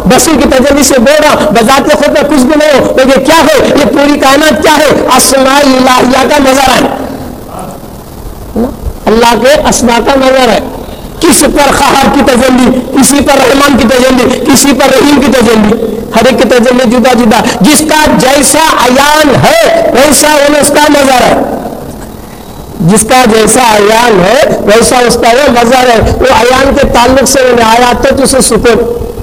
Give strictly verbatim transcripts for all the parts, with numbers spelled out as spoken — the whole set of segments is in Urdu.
بصیر کی تجلی سے بول رہا، بذات خود میں کچھ بھی نہیں ہو، لیکن کیا ہے یہ پوری کائنات کیا ہے؟ اسماء الہیہ کا نظر ہے، اللہ کے اسماء کا نظر ہے. کسی پر قہار کی تجلی، کسی پر رحمان کی تجلی، کسی پر رحیم کی تجلی، ہر ایک کی تجلی جدا جدا. جس کا جیسا عیان ہے ویسا انہیں اس کا نظر ہے، جس کا جیسا عیان ہے ویسا اس کا وہ نظر ہے. وہ عیان کے تعلق سے انہیں آیا تو اسے سکون.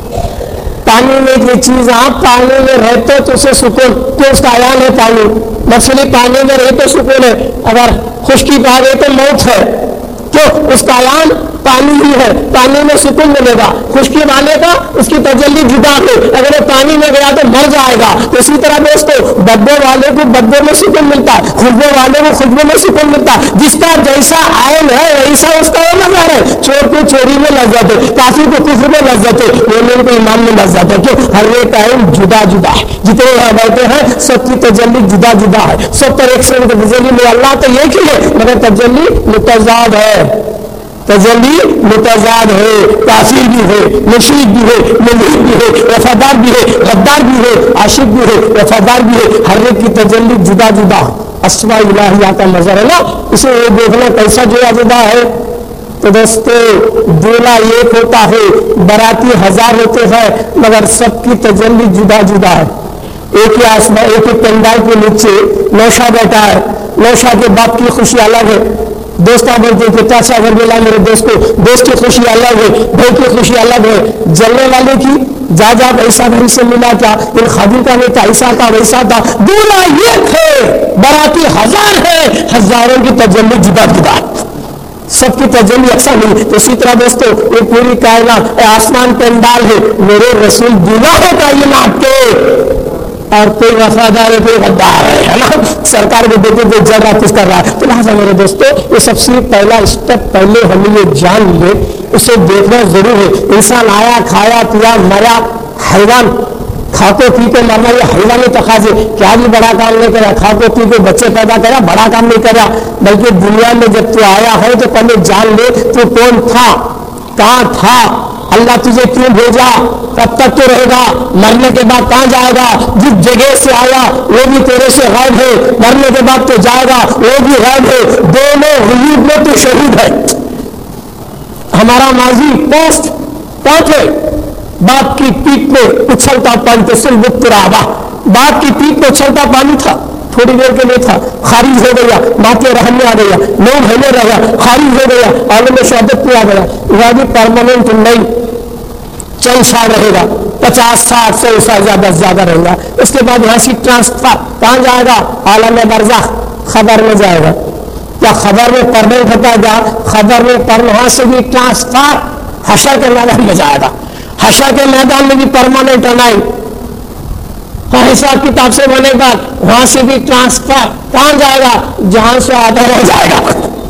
پانی میں یہ چیز آپ پانی میں رہتے تو اسے سکون، تو اس کا عیان ہے پانی. مچھلی پانی میں رہے تو سکون ہے، اگر خشکی پا گئے تو موت ہے. تو اس کا عیان پانی ہی ہے، پانی میں سکون ملے گا. خشکی والے کا اس کی تجلی جدا ہے، اگر وہ پانی میں گیا تو مر جائے گا. تو اسی طرح دوستو بدبو والے کو بدبو میں سکون ملتا ہے، خوشبو والے کو خوشبو میں سکون ملتا ہے. جس کا جیسا عین ہے ویسا اس کا وہ نظر ہے. چور کو چوری میں لذت ہے، کافر کو کفر میں لذت ہے، مومن کو ایمان میں لذت ہے. کیوں؟ ہر ایک عین جدا جدا ہے. جتنے یہاں بیٹھے ہیں سب کی تجلی جدا جدا ہے، سب پر ایک سے تجلی میں اللہ تو ایک ہی ہے، مگر تجلی متضاد ہے. تجلی متضاد ہے، کافر بھی ہے، مشرک بھی ہے، ملحد بھی ہے، وفادار بھی ہے، غدار بھی ہے، عاشق بھی ہے، وفادار بھی ہے. ہر ایک کی تجلی جدا جدا. اسماء الہیہ کا نظر ہے نا، اسے یہ دیکھنا کیسا جدا جدا ہے. تو دوستو دولہا ایک ہوتا ہے، باراتی ہزار ہوتے ہیں، مگر سب کی تجلی جدا جدا ہے. ایک ہی آسمان، ایک ہی پنڈال کے نیچے نوشا بیٹھا ہے. نوشا کے باپ کی خوشی الگ ہے، دوست بولتے کہ چاچا گھر ملا میرے دوست کو، دوست کی خوشی الگ ہے، بھائی کی خوشی الگ ہے. جلنے والے کی جا جا ایسا گھر سے ملا کیا، ان خادم کا نہیں تھا، ایسا تھا ویسا تھا. دولہا ایک ہے، باراتی ہزار ہے، ہزاروں کی تجلی جدا جدا، سب کی تجلی یکساں نہیں. تو اسی طرح دوستو یہ پوری کائنات آسمان پنڈال ہے، میرے رسول دولہا ہے کائنات کے، اور کوئی وفادار ہے کوئی غدار ہے نا. سرکار کو دیکھتے تو جگہ کچھ کر رہا ہے. تو لہٰذا میرے دوستو یہ سب سے پہلا اسٹیپ پہلے ہمیں یہ جان لے، اسے دیکھنا ضرور ہے. انسان آیا کھایا پیا مرا، حیوان کھاتے پی کے مرنا یہ حیوانی تقاضے. کیا بھی بڑا کام نہیں کرا، کھاتے پی کے بچے پیدا کرا، بڑا کام نہیں کرا. بلکہ دنیا میں جب تو آیا ہے تو پہلے جان لے تو کون تھا، کہاں تھا، اللہ تجھے کیوں بھیجا، کب تک تو رہے گا، مرنے کے بعد کہاں جائے گا. جس جگہ سے آیا وہ بھی تیرے سے غائب ہے، مرنے کے بعد تو جائے گا وہ بھی غائب ہے. دونوں غیوب میں تو شہید ہے. ہمارا ماضی پوسٹ پہنچ ہے. باپ کی پیٹ میں اچھلتا پانی تسل بترابا، باپ کی پیٹ میں اچھلتا پانی تھا، تھوڑی دیر کے لیے تھا، خارج ہو گیا، ماں کے رحم میں آ گیا، نو مہینے رہا، خارج ہو گیا، عالم شہادت میں آ گیا. وہ پرماننٹ نہیں، چند سال رہے گا، پچاس ساٹھ سو سال زیادہ زیادہ رہے گا. اس کے بعد یہاں سے ٹرانسفر کہاں جائے گا، عالم برزخ خبر میں جائے گا. کیا خبر میں پرماننٹ ہوتا گیا، خبر میں پر وہاں سے بھی ٹرانسفر حشر کے میدان میں جائے گا. حشر کے میدان میں بھی پرماننٹ نہیں، حساب کتاب سے بنے گا، وہاں سے بھی ٹرانسفر کہاں جائے گا، جہاں سے آدھا رہ جائے گا.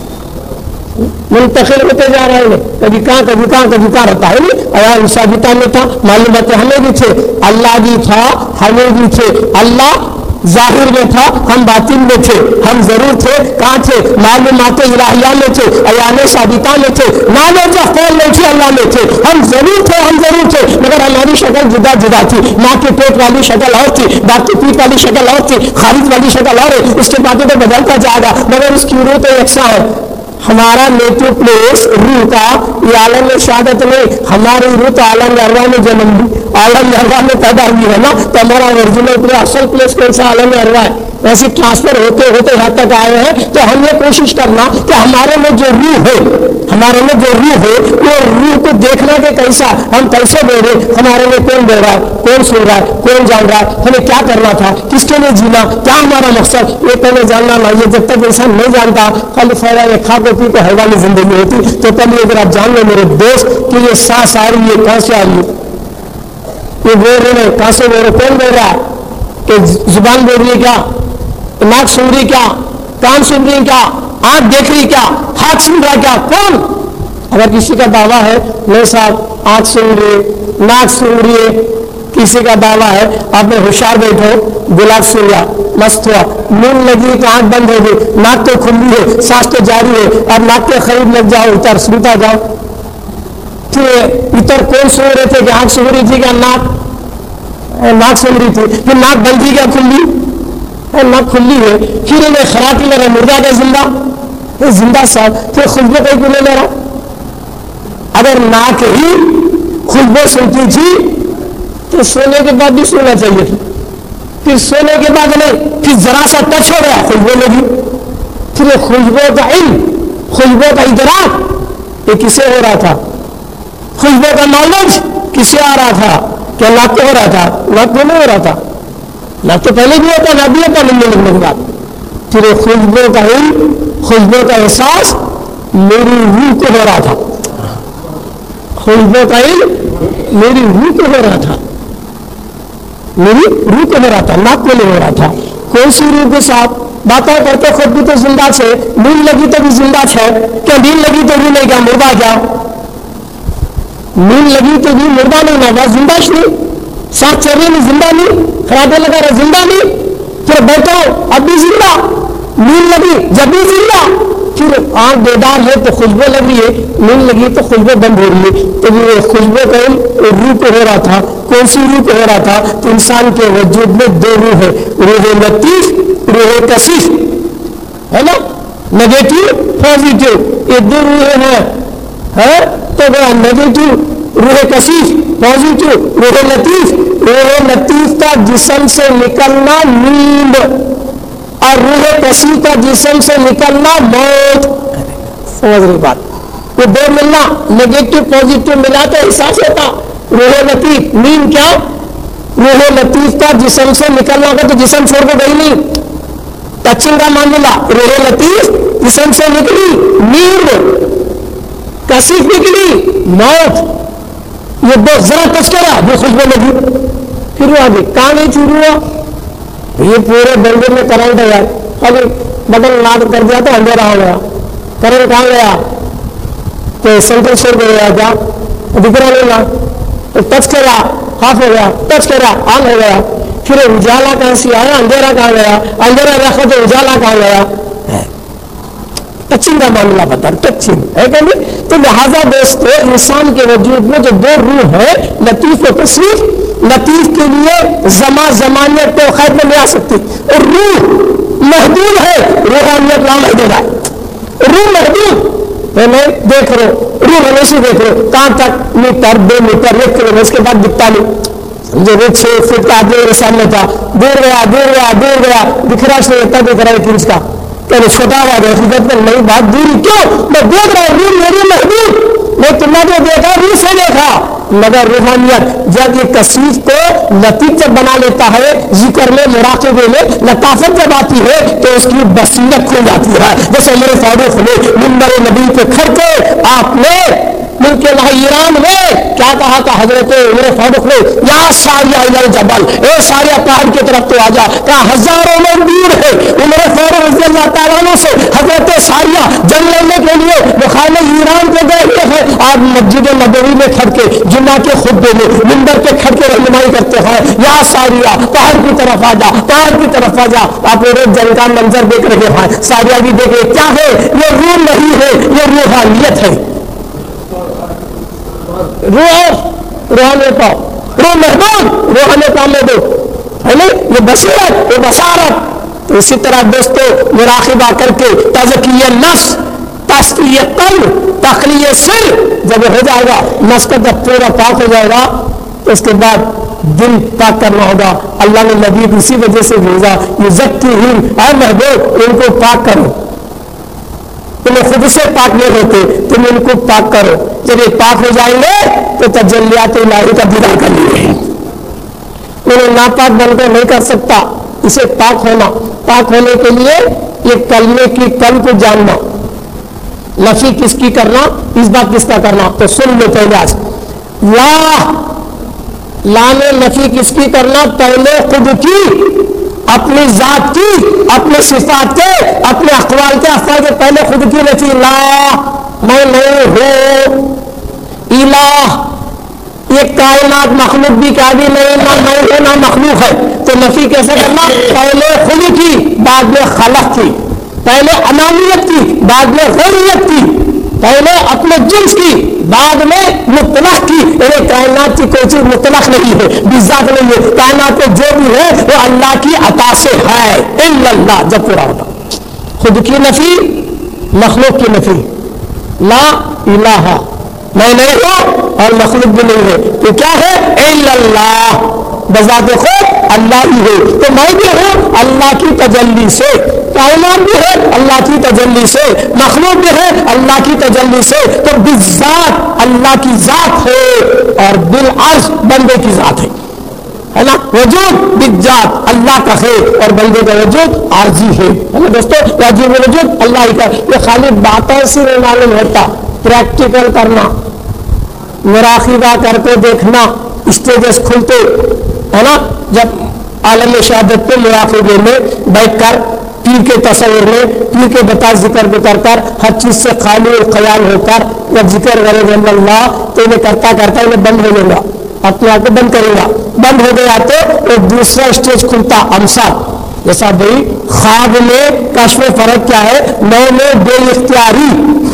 منتقل ہوتے جا رہے ہیں، کبھی کہاں کبھی کہاں کبھی کہاں رہتا ہے. نہیں ایام ثابتہ میں تھا، معلومات ہمیں بھی تھے، اللہ بھی تھا ہمیں بھی تھے. اللہ ظاہر میں تھا، ہم باطن میں تھے. ہم ضرور تھے، کہاں تھے، معلومات الہیہ میں تھے، ایام ثابتہ میں تھے، نالج آف قول میں تھے، اللہ میں تھے. ہم ضرور تھے، ہم ضرور تھے، مگر ہماری شکل جدا جدا تھی. ماں کے پیٹ والی شکل اور تھی، باپ کی پیٹ والی شکل اور تھی، خارج والی شکل اور ہے. اس کے بعد تو بدلتا جائے گا، مگر اس کی روح تو یکساں ہے. ہمارا نیٹو پلیس روح کا یہ عالم شہادت نہیں، ہماری روح تو عالم ارواح میں جنم لی، عالم ارواح میں پیدا ہوئی ہے نا. تو ہمارا اوریجنل پلیس اصل پلیس کون سا عالم ارواح ہے. ویسے ٹرانسفر ہوتے ہوتے یہاں تک آئے ہیں. تو ہم یہ کوشش کرنا کہ ہمارے میں جو روح ہے، ہمارے میں جو روح ہے وہ روح کو دیکھنا کہ کیسا ہم کیسے بول رہے، ہمارے میں کون بول رہا ہے، کون سن رہا ہے، کون جان رہا ہے، ہمیں کیا کرنا تھا، کس کے لیے جینا، کیا ہمارا مقصد. یہ پہلے جاننا نہیں. جب تک انسان نہیں جانتا خالی فائدہ یہ کھا کو پی کو حیوانی زندگی ہوتی. تو پہلے اگر آپ جان لو میرے دوست کہ یہ سانس آ رہی ہے کہاں سے آ رہی ہے، یہ بول رہے ہیں کہاں سے بول رہے، کون بول رہا ہے، کہ زبان بول رہی ہے کیا، ناک سن رہی کیا، کان سن رہی کیا، آنکھ دیکھ رہی کیا، ہاتھ سن رہا کیا، کون. اگر کسی کا دعویٰ ہے نہیں صاحب آنکھ سن رہی ناک سن رہی ہے، کسی کا دعویٰ ہے آپ نے ہوشیار بیٹھو، گلاب سن لیا مست ہوا، نیند لگی تو آنکھ بند ہو گئی، ناک تو کھلی ہے، سانس تو جاری ہے، اب ناک کے قریب لگ جاؤ، ادھر سنتا جاؤ. ادھر کون سن رہے تھے کہ آنکھ سن رہی تھی کہ ناک، ناک سن رہی تھی، پھر ناک بند تھی کیا کھلی؟ ناک کھلی ہے، پھر انہیں خراٹی لگا، مردہ کا زندہ زندہ صاحب، پھر خوشبو کہیں کو نہیں لے رہا؟ اگر ناک ہی خوشبو سنتی تھی تو سونے کے بعد بھی سونا چاہیے تھا، پھر سونے کے بعد نہیں، پھر ذرا سا ٹچ ہو گیا خوشبو لگی، پھر خوشبو کا علم، خوشبو کا ادراک یہ کسے ہو رہا تھا؟ خوشبو کا نالج کسے آ رہا تھا؟ کیا ناک کو ہو رہا تھا؟ ناک کو نہیں ہو رہا تھا، ناک تو پہلے بھی ہوتا، نہ بھی ہوتا ملنے لگنے کے بعد، پھر خوشبو کا علم، خوشبو کا احساس میری روح کو ہو رہا تھا، خوشبو کا علم میری روح کو ہو رہا تھا، میری روح کو ہو رہا تھا، ناک کو نہیں ہو رہا تھا۔ کون سی روح کے ساتھ باتیں کرتے خود بھی تو زندہ تھے، نیند لگی تو بھی زندہ تھے، کیا نیند لگی تو بھی نہیں کیا مردہ؟ کیا نیند لگی تو بھی مردہ نہیں نہ بس زندہ نہیں، ساتھ چل رہی نہیں زندہ نہیں، خرابے لگا رہے زندہ نہیں، پھر بیٹھو اب بھی زندہ، نیند لگی جب بھی زندہ، پھر آنکھ بیدار ہے تو خوشبو لگ رہی ہے، نیند لگی تو خوشبو بند ہو رہی ہے، تو یہ خوشبو کا روح کو ہو رہا تھا۔ کون سی روح کو ہو رہا تھا؟ تو انسان کے وجود میں دو روح ہے، روح لطیف، روح کثیف، ہے نا، نیگیٹو پازیٹو، یہ دو روح ہیں، تو نیگیٹو روح کثیف، پازیٹو روح لطیف۔ روح لطیف کا جسم سے نکلنا نیند، اور روح کثیف کا جسم سے نکلنا موت۔ سمجھ رہی بات؟ یہ دو ملنا، نیگیٹو پازیٹو ملا تو احساس ہوتا۔ روح لطیف نیند کیا؟ روح لطیف کا جسم سے نکلنا ہوگا تو جسم چھوڑ کے گئی نہیں، ٹچنگ کا معاملہ، روح لطیف جسم سے نکلی نیند، کثیف نکلی موت۔ یہ دو ذرا ٹچ کرا وہ خوشبو لگی، پھر وہ آگے کہاں نہیں چھوڑ ہوا، یہ پورے بلڈنگ میں کرنٹ ہے یار، ابھی بٹن لاڈ کر دیا تو اندھیرا ہو گیا، کرنٹ کہاں گیا؟ تو سینٹرل شور کو گیا، کیا دکھ رہا نہیں نا، ٹچ کرا آف ہو گیا، ٹچ کرا آن ہو گیا، پھر اجالا کہاں سے آیا، اندھیرا کہاں گیا، اندھیرا رکھا تو اجالا کہاں گیا؟ ٹچنگ کا معاملہ بتا، ٹچنگ ہے کہ نہیں؟ تو لہٰذا دوستو انسان کے وجود میں جو دو روح ہے، لطیف و کثیف، لطیف کے لیے زمان زمانیت تو خیر میں نہیں آ سکتی، اور روح محدود ہے، روحانیت لامحدود ہے، روح محدود ہے، نہیں دیکھ رہو روح ہمیشہ دیکھ رہو کہاں تک، میٹر دو میٹر ایک کلو، اس کے بعد دکھتا نہیں، سمجھے وہ چھ فٹ کا آدمی میرے سامنے تھا، دور گیا دور گیا دور گیا دکھ رہا سے اتنا دکھ رہا ہے ایک انچ کا، کہ چھوٹا ہوا ہے، حقیقت میں نہیں بات دوری کیوں؟ میں دیکھ رہا ہوں روح میری محدود، میں تم نے جو دیکھا روح سے دیکھا، مگر روحانیت جب یہ کثیف کو لطیف جب بنا لیتا ہے، ذکر میں مراقبے میں لطافت جب آتی ہے تو اس کی بصیرت کھل جاتی ہے۔ جیسے عمر فاروق نے منبر نبی پہ کھڑ کے آپ نے ملک ایران میں کیا کہا تھا حضرت عمر فاروق نے، یا ساریہ الی جبل، اے ساریہ پہاڑ کی طرف تو آجا، کہا ہزاروں لوگ دور ہے عمر فاروق رضی اللہ تعالیٰ عنہ سے، حضرت ساریہ جنگ لڑنے کے لیے مخالف ایران کے گئے ہوئے ہیں، آپ مسجد نبوی میں کھڑ کے جمعہ کے خطبے میں منبر پہ کھڑ کے رہنمائی کرتے ہیں، یا ساریہ پہاڑ کی طرف آجا، پہاڑ کی طرف آجا، آپ میرے جنگ کا منظر دیکھ رہے ہیں، ساریہ بھی دیکھے کیا ہے، یہ روح نہیں ہے، یہ روحانیت ہے، روح روحانیت پاؤ، روح محدود روحانیت محدود ہے نا، یہ بصیرت یہ بصارت۔ تو اسی طرح دوستو مراقبہ کر کے تزکیہ نفس، تزکیہ قلب، تخلیہ سر جب ہو جائے گا، نفس کا جب پورا پاک ہو جائے گا تو اس کے بعد دل پاک کرنا ہوگا۔ اللہ نے نبی اسی وجہ سے بھیجا، یزکیہم، اے محبوب ان کو پاک کرو، تمہیں خود سے پاک نہیں ہوتے، تم ان کو پاک کرو، جب یہ پاک ہو جائیں گے تو تجلیات الہی کا دیدار کر لیں گے۔ انہیں ناپاک بن کر نہیں کر سکتا، اسے پاک ہونا، پاک ہونے کے لیے یہ کلمے کی کل کو جاننا، نفی کس کی کرنا، اس بات کس کا کرنا، تو سن لو پہلے آج، لا لانے نفی کس کی کرنا، پہلے خود کی، اپنی ذات کی، اپنے صفات کے، اپنے اقوال کے، افعال کے، پہلے خود کی نفی، لا میں نہیں ہوں، الہ یہ کائنات مخلوق بھی کیا بھی نہیں، نہ میں ہوں نہ مخلوق ہے، تو نفی کیسے کرنا، پہلے خود کی بعد میں خلق کی، پہلے انانیت کی بعد میں غیریت کی، پہلے اپنے جنس کی بعد میں مطلق کی. انہیں کائنات کی کوئی چیز مطلق نہیں ہے, بذات نہیں ہے. کائنات میں جو بھی ہے وہ اللہ کی عطا سے ہے. الا اللہ جب پورا ہوگا. خود کی نفی, مخلوق کی نفی. لا الہ, میں نہیں ہوں اور مخلوق بھی نہیں ہے. تو کیا ہے؟ الا اللہ, بذات خود اللہ ہی ہے. تو میں بھی ہوں اللہ کی تجلی سے, کائنات بھی ہے اللہ کی تجلی سے, مخلوق بھی ہے اللہ کی تجلی سے. تو بالذات اللہ کی ذات ہے اور بالعرض بندے کی ذات ہے, ہے نا. وجود بالذات اللہ کا ہے اور بندے کا وجود عارضی ہے, ہے نا دوستو. واجب وجود اللہ ہی کا. یہ خالی باتوں سے نہیں معلوم ہوتا, پریکٹیکل کرنا, مراقبہ کر کے دیکھنا, اسٹیجز کھلتے, ہے نا. جب عالم شہادت پہ مراقبے میں بیٹھ کر پیر کے تصور میں پیر کے بتا ذکر کو کر کر ہر چیز سے خالی خیال ہو کر جب ذکر کرے گا اللہ تو انہیں کرتا کرتا انہیں بند ہو جائے گا, اپنے آپ کو بند کرے گا. بند ہو گیا تو ایک دوسرا اسٹیج کھلتا, امثال. جیسا بھائی خواب میں کشف فرق کیا ہے؟ نو میں بے اختیاری,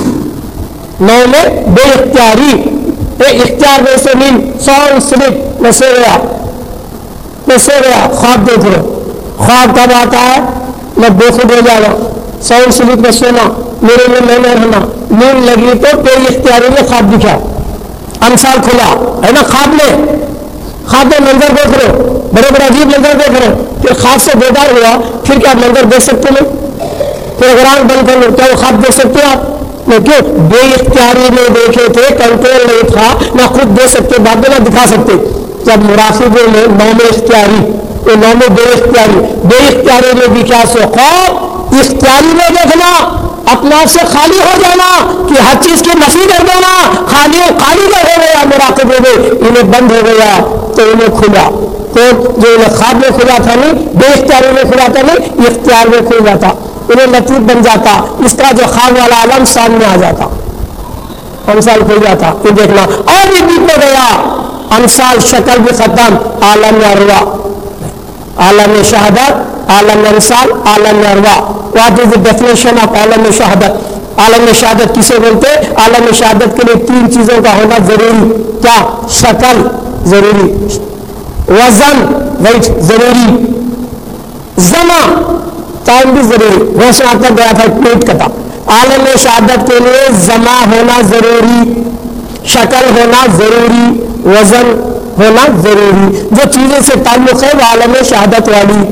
نو میں بے اختیاری, اختیار میں سے نیند, ساؤنڈ سلپ میں سو گیا, میں سو گیا, خواب دیکھ رہے. خواب کب آتا ہے؟ میں بے خود ہو جانا, ساؤنڈ سلپ میں سونا, میرے میں میں نہ رہنا, نیند لگی تو بے اختیاری میں خواب دکھا, امثال کھلا, ہے نا. خواب میں خواب میں منظر دیکھ رہے, بڑے بڑے عجیب منظر دیکھ رہے, پھر خواب سے بیدار ہوا, پھر کیا منظر دیکھ سکتے ہیں؟ پھر اگر آنکھ بند کر لو, کیا وہ خواب دیکھ سکتے ہیں آپ؟ کیوں؟ بے اختیاری میں دیکھے تھے, کنٹرول نہیں تھا, نہ خود دے سکتے, بعد میں نہ دکھا سکتے. جب مراقبے میں نوم اختیاری, تو نوم بے اختیاری, بے اختیاری میں بھی کیا سو خواب, اختیاری میں دیکھنا, اپنا آپ سے خالی ہو جانا کہ ہر چیز کی نفی کر دینا, خالی خالی کر ہو گیا مراقبے میں, انہیں بند ہو گیا تو انہیں کھلا. تو جو انہیں خواب میں کھلا تھا نہیں, بے اختیاری میں کھلا تھا نہیں, اختیار میں کھل جاتا, انہیں لطیف بن جاتا. اس طرح جو خواب والا عالم سامنے آ جاتا, امثال کھل جاتا. پھر دیکھنا اور بھی بیت میں گیا, امثال شکل بھی ختم, عالم ارواح, عالم شہادت, عالم امثال, عالم ارواح. What is the definition of عالم شہادت؟ عالم شہادت کسے بولتے؟ عالم شہادت کے لیے تین چیزوں کا ہونا ضروری. کیا؟ شکل ضروری, وزن ویٹ ضروری, زمان ٹائم بھی ضروری. روشن آتا گیا تھا پیٹ کٹا. عالم شہادت کے لیے زمان ہونا ضروری, شکل ہونا ضروری, وزن ہونا ضروری. جو چیزیں سے تعلق ہے وہ عالم شہادت والی.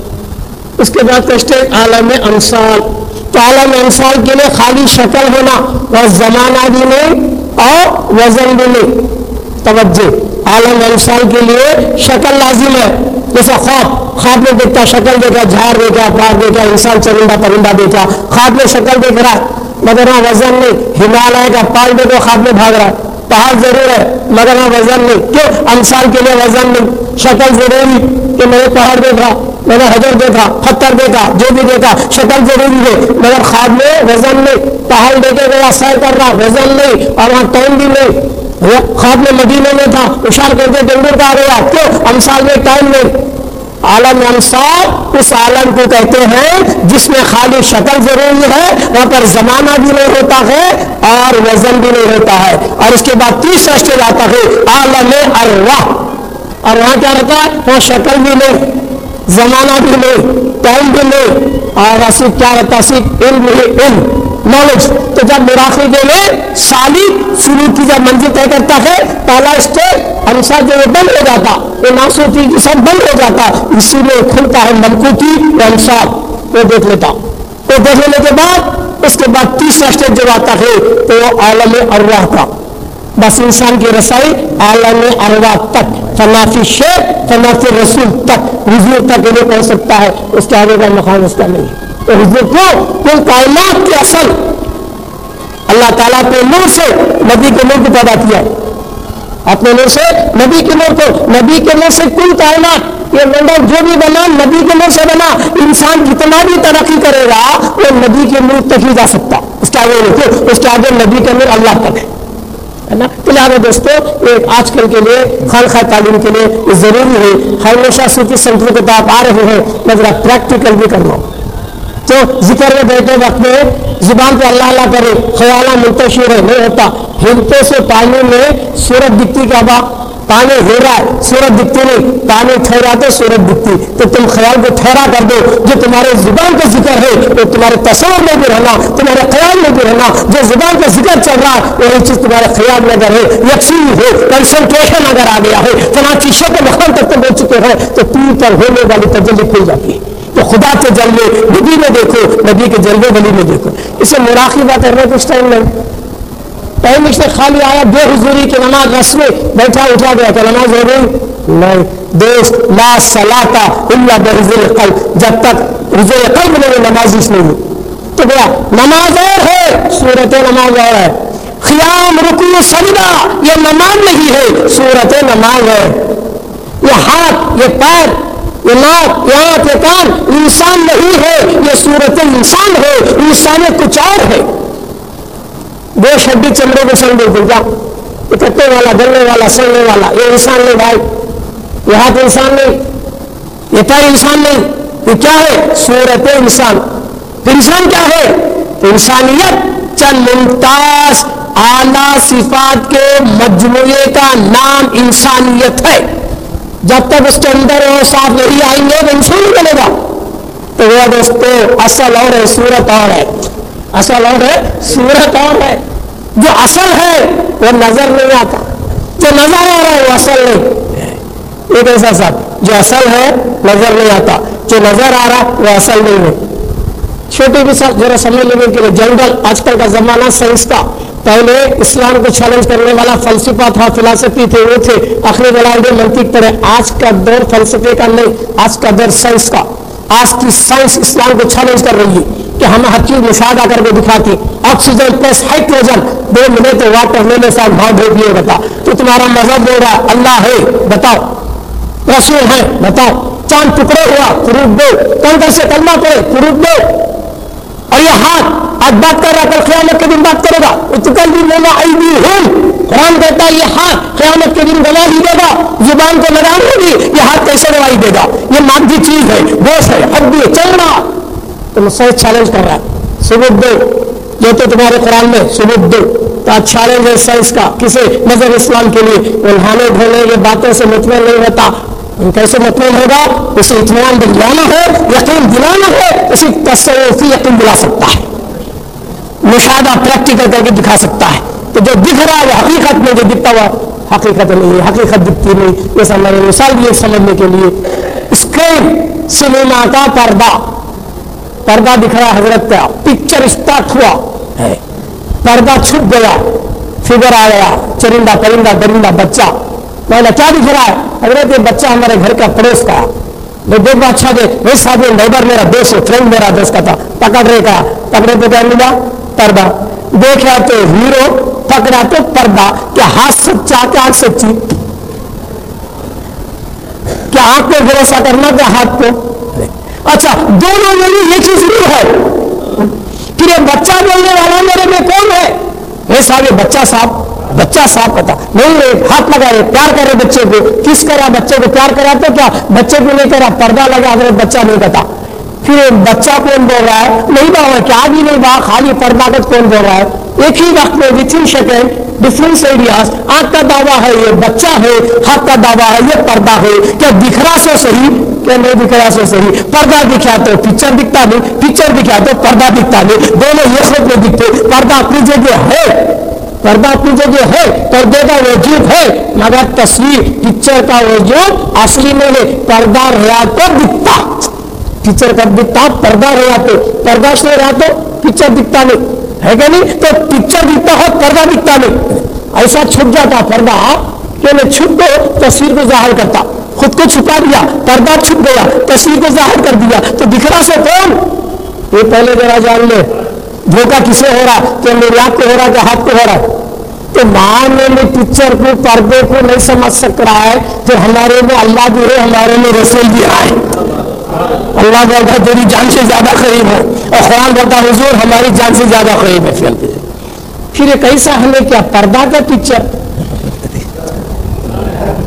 اس کے بعد کہتے ہیں عالم امثال. تو عالم امثال کے لیے خالی شکل ہونا اور زمانہ بھی نہیں اور وزن بھی نہیں. توجہ, عالم امثال کے لیے شکل لازم ہے. جیسا خواب, خواب میں دیکھتا, شکل دیکھا, جھاڑ دیکھا, پہاڑ دیکھا, انسان چرندہ پرندہ دیکھا, خواب میں شکل دیکھ رہا ہے مگر وہاں وزن نہیں. ہمالیہ کا پہاڑ دیکھو, خواب میں بھاگ رہا ہے, پہاڑ ضرور ہے مگر وہاں وزن نہیں. کیوں؟ امثال کے لیے وزن نہیں, شکل ضروری کہ میں نے پہاڑ دیکھا, میں نے حجر دیکھا, پتھر دیکھا, جو بھی دیکھا, شکل ضروری ہے مگر خواب میں وزن نہیں. پہاڑ دیکھے گیا, سیر کر رہا, وزن نہیں اور وہاں ٹائم بھی نہیں. خواب میں مدینے میں تھا, اشار کر کے ڈنگر کا آ گیا. کیوں؟ امثال میں ٹائم نہیں. عالم امثال اس عالم کو کہتے ہیں جس میں خالی شکل ضروری ہے, وہاں پر زمانہ بھی نہیں ہوتا ہے اور وزن بھی نہیں ہوتا ہے. اور اس کے بعد تیسرا اسٹیج آتا ہے عالم ارواح, اور وہاں کیا رہتا ہے؟ وہاں شکل بھی نہیں, زمانہ بھی نہیں, ٹائم بھی نہیں, اور صرف کیا رہتا ہے؟ صرف علم ہی علم, نالج. تو جب مراقبے میں سالک سلوک کی جب منزل طے کرتا ہے, پہلا اسٹیج امثال جو وہ بند ہو جاتا, وہ ناسوتی کی سب بند ہو جاتا, اسی لیے کھلتا ہے ملکوتی و امثال. وہ دیکھ لیتا, وہ دیکھ لینے کے بعد اس کے بعد تیسرا اسٹیج جب آتا ہے تو وہ عالم ارواح کا. بس انسان کی رسائی عالم ارواح تک, فنافی شیخ فنافی رسول تک, حضور تک انہیں پہنچ سکتا ہے. اس کے آگے کا مقام اس کا نہیں. تو حضور کو کل کائنات کے اصل اللہ تعالیٰ کے نور سے نبی کے نور کو پیدا کیا, اپنے نور سے نبی کے نور کو, نبی کے نور سے کل کائنات یہ منڈل جو بھی بنا نبی کے نور سے بنا. انسان جتنا بھی ترقی کرے گا وہ نبی کے نور تک ہی جا سکتا, اس کے آگے اس کے آگے نبی کا نور اللہ تک ہے, ہے نا. لہٰذا دوستو ایک آج کل کے لیے خالقہ تعلیم کے لیے ضروری ہے. ہمیشہ صوفی سنٹر کے آپ آ رہے ہیں, میں ذرا پریکٹیکل بھی کرنا ہوں. تو ذکر میں بیٹھے وقت میں زبان پہ اللہ اللہ کرے، خیالہ منتشر ہے، نہیں ہوتا. ہلتے سے پانی میں صورت دکھتی کیا با؟ پانی ہل رہا ہے، صورت دکھتی نہیں. پانی ٹھہرا تو صورت دکھتی. تو تم خیال کو ٹھہرا کر دو. جو تمہارے زبان کا ذکر ہے وہ تمہارے تصور میں بھی رہنا، تمہارے خیال میں بھی رہنا. جو زبان کا ذکر چل رہا ہے وہی چیز تمہارے خیال میں اگر ہے، یکسوئی ہو، کنسنٹریشن اگر آ گیا ہے، فلاں چیزوں کے مقام تک تم ہو چکے ہیں تو تم پر ہونے والی تجلی کھل جاتی ہے. تو خدا کے جلوے نبی میں دیکھو، نبی کے جلوے ولی میں دیکھو. اسے مراقبہ کرنے کو اس ٹائم نہیں. ٹائم اس سے خالی آیا بے حضوری کی نماز رسم بیٹھا اٹھا گیا کہ نماز ہو گئی نہیں. دوست لا صلاۃ الا بحضور القلب، جب تک حضور قلب میں نماز اس نہیں تو گیا. نماز اور ہے، صورت نماز اور ہے. قیام رکوع سجدہ یہ نماز نہیں ہے، صورت نماز ہے. یہ ہاتھ، یہ پیر، یہ ناک، یہ آنکھ، یہ کان انسان نہیں ہے، یہ صورت انسان ہے. انسان کچھ اور ہے. گوشت ہڈی چمڑے کو سن بالکل کیا اکٹھے والا، گلنے والا، سڑنے والا، یہ انسان نہیں بھائی. یہ ہاتھ انسان نہیں، یہ پیر انسان نہیں. یہ کیا ہے؟ صورت انسان. تو انسان کیا ہے؟ تو انسانیت چند ممتاز اعلیٰ صفات کے مجموعے کا نام انسانیت ہے. جب تک اس کے اندر وہ صاف نہیں آئیں گے تو انسان نہیں بنے گا. تو وہ دوستو اصل اور ہے، صورت اور ہے. اصل اور ہے، صورت اور ہے. جو اصل ہے وہ نظر نہیں آتا، جو نظر آ رہا ہے وہ اصل نہیں. ایک ایسا سب جو اصل ہے نظر نہیں آتا، جو نظر آ رہا وہ اصل نہیں ہے. چھوٹی بھی سب ذرا سمجھ لینے کے لیے جنگل آج کل کا زمانہ سائنس کا. پہلے اسلام کو چیلنج کرنے والا فلسفہ تھا، فلسفی تھے، وہ تھے آخری دلائل منطق پڑے. آج کا دور فلسفے کا نہیں، آج کا دور سائنس کا. آج کی سائنس اسلام کو چیلنج کر رہی ہے کہ ہمیں ہر چیز مشاہدہ کر کے دکھاتی. آکسیجن پلس ہائیڈروجن دو ملے تو واٹر لینے سے بھاؤ بھیج لیے. بتا تو تمہارا مذہب بول رہا اللہ ہے، بتاؤ. رسول ہے، بتاؤ. چاند ٹکڑے ہوا، پروف دو. کنکر سے کلمہ پڑے، پروف دو. اور یہ ہاتھ آج بات کر رہا، کل قیامت کے دن بات کرے گا. قرآن کہتا ہے یہ ہاتھ قیامت کے دن گواہی دے گا. زبان کو لگام ہوگی، یہ ہاتھ کیسے گواہی دے گا؟ یہ مادی چیز ہے، گوشت ہے، ہڈی ہے، چمڑا. تو مسئلہ چیلنج کر رہا ہے، ثبوت دو. جو تو تمہارے قرآن میں ثبوت دو. تو آج چیلنج ہے سائنس کا کسے؟ نظر اسلام کے لیے. نہانے دھونے کی باتوں سے مطمئن نہیں ہوتا. کیسے مطمئن ہوگا؟ اسے اطمینان دلانا ہے، یقین دلانا ہے. اسی تصوفی یقین دلا سکتا ہے، مشاہدہ پریکٹیکل کر کے دکھا سکتا ہے. تو جو دکھ رہا ہے وہ حقیقت میں، جو دکھتا ہوا حقیقت نہیں ہے، حقیقت دکھتی نہیں. یہ سب میرے مثال بھی سمجھنے کے لیے. اسکرین سنیما کا پردہ پردہ دکھ رہا حضرت کا، پکچر اسٹارٹ ہوا ہے، پردہ چھپ گیا، فگر آ گیا، چرندہ پرندہ درندہ بچہ. پہلے کیا دکھ رہا ہے حضرت؟ یہ بچہ ہمارے گھر کا پڑوس کا. دیکھ اچھا دے میرے ساتھ نیبر میرا دوست ہے، فرینڈ میرا دوست کا تھا. پکڑ رہے کا پکڑے تو کیا ملا؟ پردہ. دیکھا تو ہیرو، پکڑا تو پردہ. کیا ہاتھ سچا کیا آنکھ سچی؟ کیا آنکھ پہ بھروسہ کرنا کیا ہاتھ کو؟ اچھا دونوں میں بھی یہ چیز نہیں ہے. پھر یہ بچہ بولنے والا میرے میں کون ہے؟ میرے صاحب یہ بچہ صاحب بچہ صاحب پتا نہیں. ہاتھ لگا رہے، پیار کرے بچے کو. کس کرا بچے کو پیار کرا تو کیا بچے کو نہیں کرا؟ پردہ لگا دے، بچہ نہیں کرتا. پھر بچہ کون بول رہا ہے؟ نہیں بابا کیا بھی نہیں با خالی پردہ کون بول رہا ہے؟ ایک ہی وقت میں within second difference areas. آنکھ کا دعویٰ ہے یہ بچہ ہے، ہاتھ کا دعویٰ ہے یہ پردہ ہے. کیا دکھ رہا سو صحیح، کیا نہیں دکھ رہا سو صحیح؟ پردہ دکھا تو پکچر دکھتا نہیں، پکچر دکھا تو پردہ دکھتا نہیں. دونوں یہ خود میں دکھتے. پردہ اپنی جگہ ہے، پردہ اپنی جگہ ہے، پردے کا وجود ہے، مگر تصویر پکچر کا وجود اصلی میں ہے. پردہ رہا تو دکھتا، پکچر کب دکھتا؟ پردہ رہا تو. پردہ سے رہا تو پکچر دکھتا نہیں ہے کہ نہیں؟ تو پکچر دکھتا ہو پردہ دکھتا نہیں. ایسا چھپ جاتا پردہ کہ میں چھپ کو تصویر کو ظاہر کرتا، خود کو چھپا دیا، پردہ چھپ گیا، تصویر کو ظاہر کر دیا. تو دکھ رہا سے کون؟ یہ پہلے ذرا جان لے دھوکہ کسے ہو رہا؟ کہ میری آنکھ کو ہو رہا کہ ہاتھ کو ہو رہا؟ تو معنی میں پکچر کو پردے کو نہیں سمجھ سک رہا ہے. تو ہمارے میں اللہ بھی ہے، ہمارے میں رسول بھی آئے. اللہ بولتا ہے تیری جان سے زیادہ قریب ہے، اور قرآن بولتا ہے حضور ہماری جان سے زیادہ قریب ہے. پھر یہ کیسا ہمیں کیا پردہ کا پکچر؟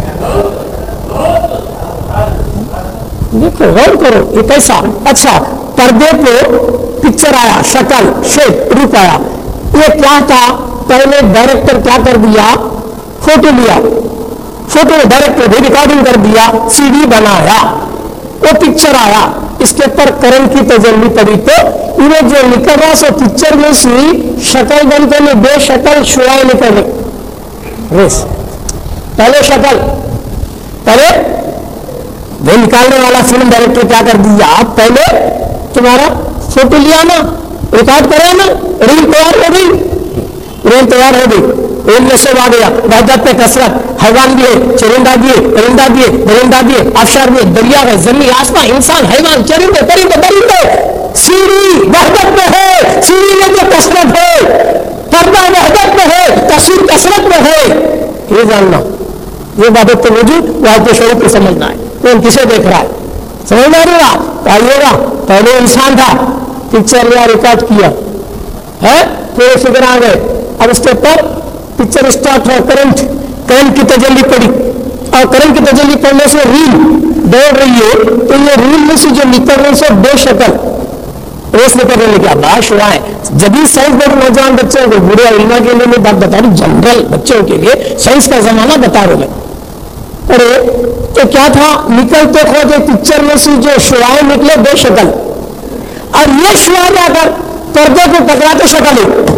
دیکھو غور کرو یہ کیسا. اچھا पर्दे पे पिक्चर आया, शक्ल, शेप, रूप आया। ये क्या था? पहले डायरेक्टर क्या कर दिया, फोटो लिया, फोटो डायरेक्टर भी रिकॉर्डिंग कर दिया, सीडी बनाया, वो पिक्चर आया, इसके ऊपर करंट की तजल्ली पड़ी तो इन्हें जो निकल रहा सो पिक्चर में सी शक्ल बनते में बेशक्ल शुआएं निकल रही। पहले शक्ल, पहले वो निकालने वाला फिल्म डायरेक्टर क्या कर दिया, पहले तुम्हारा फोटो लिया ना, रिकॉर्ड करे ना, रील तैयार हो गई, रील तैयार हो गई, रील में सब आ गया, वहदत पे कसरत, हैवान भी है, चरिंदा भी है, परिंदा भी है, दरिंदा भी है, आबशार भी है, दरिया है, जमीन, आसमान, इंसान, हैवान, चरिंदे, परिंदे, दरिंदे, सीढ़ी वहदत में है, सीढ़ी में जो कसरत है, पर्दा वहदत में है, तस्वीर कसरत में है। ये जानना, ये बात तो वजूद वहां के शरीर को समझना है। कौन किसे देख रहा है, समझ में आ रहा? तो आइएगा, पहले इंसान था, पिक्चर लिया, रिकॉर्ड किया है, पूरे फिगर आ गए, अब उसके ऊपर पिक्चर स्टार्ट हो, करंट करंट की तजल्ली पड़ी, और करंट की तजल्ली पड़ने से रील दौड़ रही है, तो ये रील में से जो निकल रही है बेशक्ल रेस निकल रही है। क्या बात हुआ है, जब साइंस में नौजवान बच्चों को, बुरे इल्मा के लिए मैं बात बता रही, जनरल बच्चों के लिए साइंस का जमाना बता रहा मैं। अरे तो क्या था, निकलते खोजे पिक्चर में से जो शुआएं निकले बेशक्ल, और ये शुआ जाकर पर्दे को टकराते शक्ल,